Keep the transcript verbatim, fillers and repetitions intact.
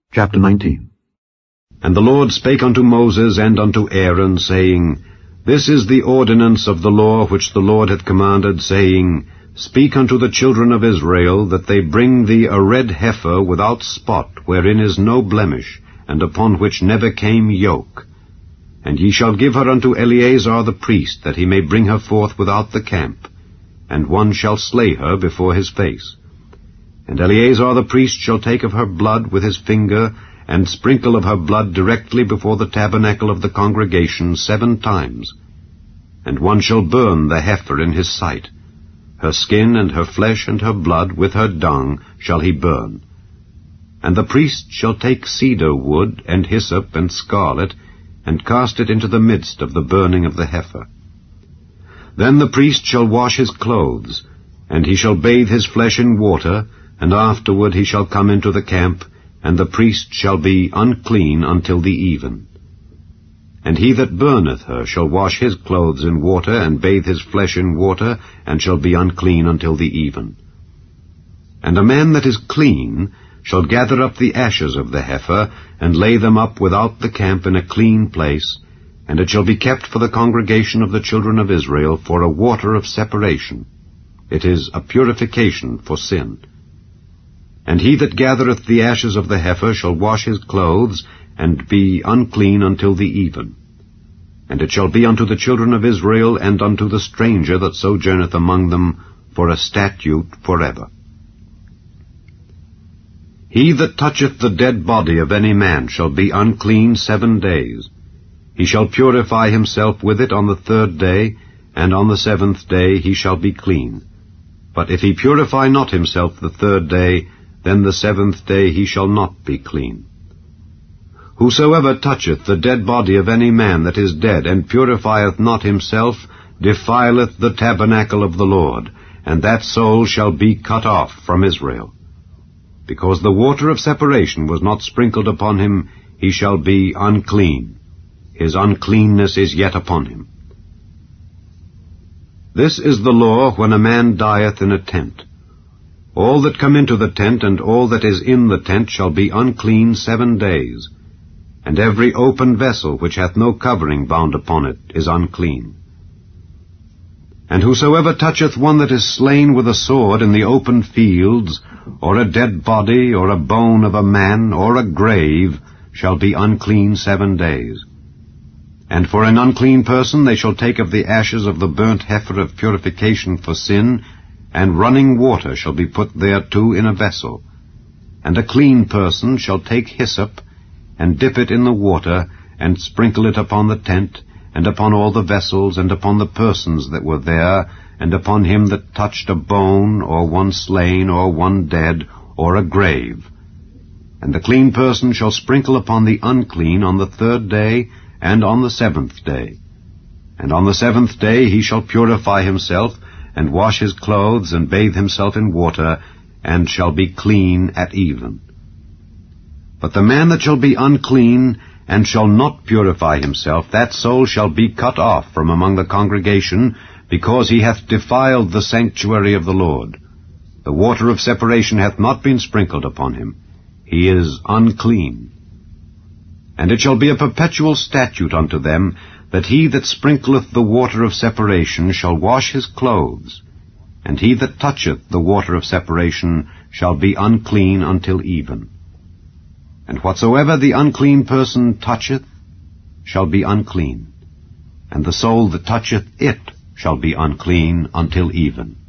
Chapter nineteen. And the Lord spake unto Moses and unto Aaron, saying, This is the ordinance of the law which the Lord hath commanded, saying, Speak unto the children of Israel, that they bring thee a red heifer without spot, wherein is no blemish, and upon which never came yoke. And ye shall give her unto Eleazar the priest, that he may bring her forth without the camp, and one shall slay her before his face. And Eleazar the priest shall take of her blood with his finger, and sprinkle of her blood directly before the tabernacle of the congregation seven times. And one shall burn the heifer in his sight. Her skin and her flesh and her blood with her dung shall he burn. And the priest shall take cedar wood, and hyssop, and scarlet, and cast it into the midst of the burning of the heifer. Then the priest shall wash his clothes, and he shall bathe his flesh in water, and afterward he shall come into the camp, and the priest shall be unclean until the even. And he that burneth her shall wash his clothes in water, and bathe his flesh in water, and shall be unclean until the even. And a man that is clean shall gather up the ashes of the heifer, and lay them up without the camp in a clean place, and it shall be kept for the congregation of the children of Israel for a water of separation. It is a purification for sin. And he that gathereth the ashes of the heifer shall wash his clothes, and be unclean until the even. And it shall be unto the children of Israel, and unto the stranger that sojourneth among them, for a statute forever. He that toucheth the dead body of any man shall be unclean seven days. He shall purify himself with it on the third day, and on the seventh day he shall be clean. But if he purify not himself the third day, then the seventh day he shall not be clean. Whosoever toucheth the dead body of any man that is dead, and purifieth not himself, defileth the tabernacle of the Lord, and that soul shall be cut off from Israel. Because the water of separation was not sprinkled upon him, he shall be unclean. His uncleanness is yet upon him. This is the law when a man dieth in a tent. All that come into the tent, and all that is in the tent, shall be unclean seven days. And every open vessel which hath no covering bound upon it is unclean. And whosoever toucheth one that is slain with a sword in the open fields, or a dead body, or a bone of a man, or a grave, shall be unclean seven days. And for an unclean person they shall take of the ashes of the burnt heifer of purification for sin, and running water shall be put thereto in a vessel. And a clean person shall take hyssop, and dip it in the water, and sprinkle it upon the tent, and upon all the vessels, and upon the persons that were there, and upon him that touched a bone, or one slain, or one dead, or a grave. And the clean person shall sprinkle upon the unclean on the third day, and on the seventh day. And on the seventh day he shall purify himself, and wash his clothes, and bathe himself in water, and shall be clean at even. But the man that shall be unclean, and shall not purify himself, that soul shall be cut off from among the congregation, because he hath defiled the sanctuary of the Lord. The water of separation hath not been sprinkled upon him. He is unclean. And it shall be a perpetual statute unto them, that he that sprinkleth the water of separation shall wash his clothes, and he that toucheth the water of separation shall be unclean until even. And whatsoever the unclean person toucheth shall be unclean, and the soul that toucheth it shall be unclean until even.